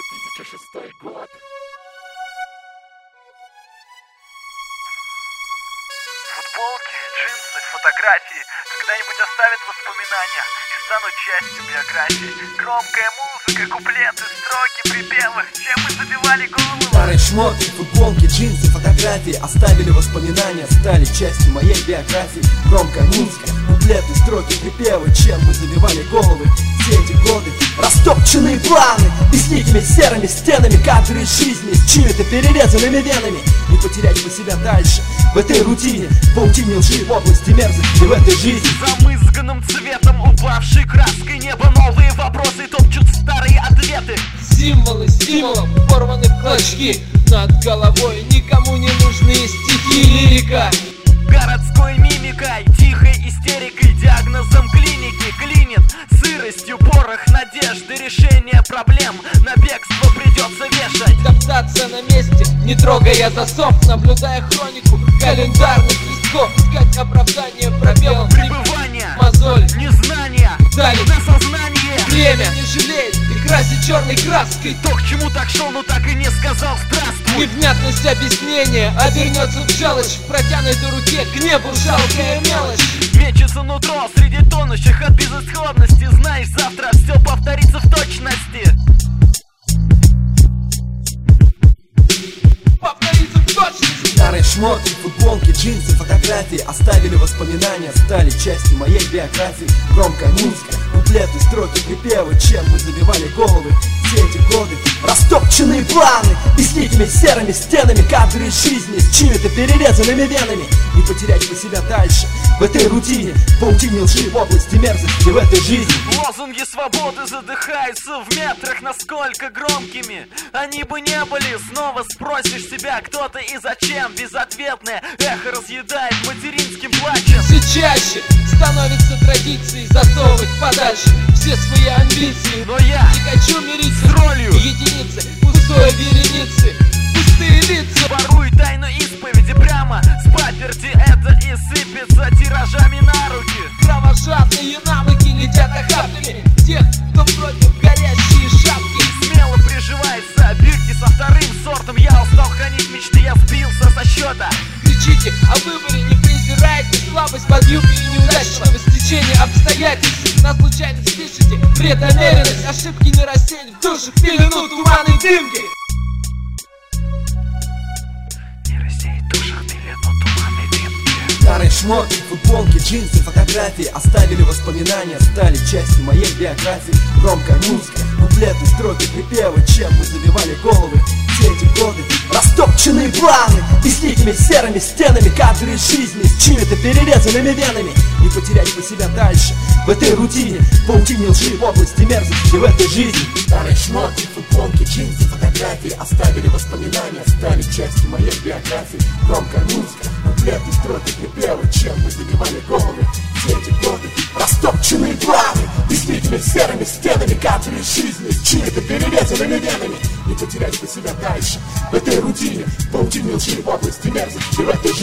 2006 год. Футболки, джинсы, фотографии когда-нибудь оставят воспоминания и станут частью биографии. Громкая музыка, куплеты, строки, припевы, чем мы забивали голову. Старые шмотки, футболки, джинсы, фотографии оставили воспоминания, стали частью моей биографии. Громкая музыка, куплеты, строки, припевы, чем мы забивали головы все эти годы. Растопченные планы и с дикими серыми стенами, кадры жизни с чьими-то перерезанными венами. Не потерять бы себя дальше в этой рутине, в паутине лжи, в области мерзости в этой жизни. Замызганным цветом, упавшей краской неба, новые вопросы топчут старые ответы. Символы стимулов, порваны в клочки, над головой никому не нужны стихи, лирика. Городской мимикой, тихой истерикой, диагнозом клиники клинит сыростью, порох надежды, решение проблем на бегство придется вешать. Топтаться на месте, не трогая засов, наблюдая хронику календарных листков, искать оправдание пробелом Пребывание, мозоль, незнание, давит на сознание. время не жалеет и красит черной краской. То, к чему так шел, но так и не сказал здравствуй. Невнятность объяснения обернется в желчь, в протянутой руке к небу жалкая мелочь. Мечется нутро среди тонущих от безысходности. Знаешь, завтра все повторится в точности. Повторится в точности. Старые шмотки, футболки, джинсы, фотографии оставили воспоминания, стали частью моей биографии. Громкая музыка, куплеты, строки, припевы, чем мы забивали головы все эти годы. Растопченные планы и с дикими серыми стенами, кадры жизни с чьими-то перерезанными венами. Не потерять бы себя дальше в этой рутине, в паутине лжи, в области мерзости в этой жизни. Лозунги свободы задыхаются в метрах, насколько громкими они бы не были. Снова спросишь себя, кто-то и зачем. Безответное эхо разъедает материнским плачем. Все чаще становится традицией засовывать подальше все свои амбиции. Но я не хочу мириться с ролью единицы, пустой вереницы, пустые лица. Порую тайну исповеди прямо с паперти, это и сыпется тиражами на руки. Кровожадные навыки летят охапками тех, кто против горящие шапки. Смело приживается бирки со вторым сортом. Я устал хранить мечты, я сбился со счета. Кричите о выборе, не презирайте слабость под юбкой неудачного стечения обстоятельств. На случайность пишите преднамеренность, ошибки не рассеять в душах пелену туманной дымки. Не рассеять в душах пелену туманной дымки. Старые шмотки, футболки, джинсы, фотографии оставили воспоминания, стали частью моей биографии. Громкая музыка, куплеты, строки, припевы, чем мы забивали головы все эти годы. Растопченные планы и с дикими серыми стенами, кадры жизни с чьими-то перерезанными венами. Не потерять бы себя дальше в этой рутине, в паутине лжи, в области мерзости в этой жизни. Старые шмотки, футболки, джинсы, фотографии оставили воспоминания, стали частью моей биографии. Громкая музыка, куплеты, строки, припевы, чем мы забивали головы все эти годы. Растопченные планы и с дикими серыми стенами, кадры жизни с чьими-то перерезанными венами. Не потерять бы себя дальше в этой рутине, в паутине лжи, в области мерзости в этой